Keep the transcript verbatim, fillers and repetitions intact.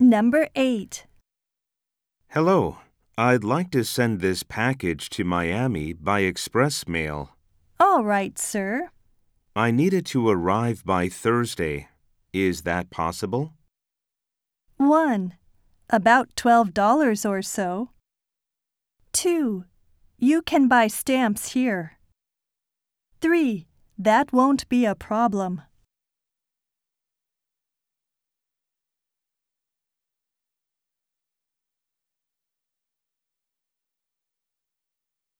Number eight. Hello. I'd like to send this package to Miami by express mail. All right, sir. I need it to arrive by Thursday. Is that possible? one. About twelve dollars or so. two. You can buy stamps here. three. That won't be a problem.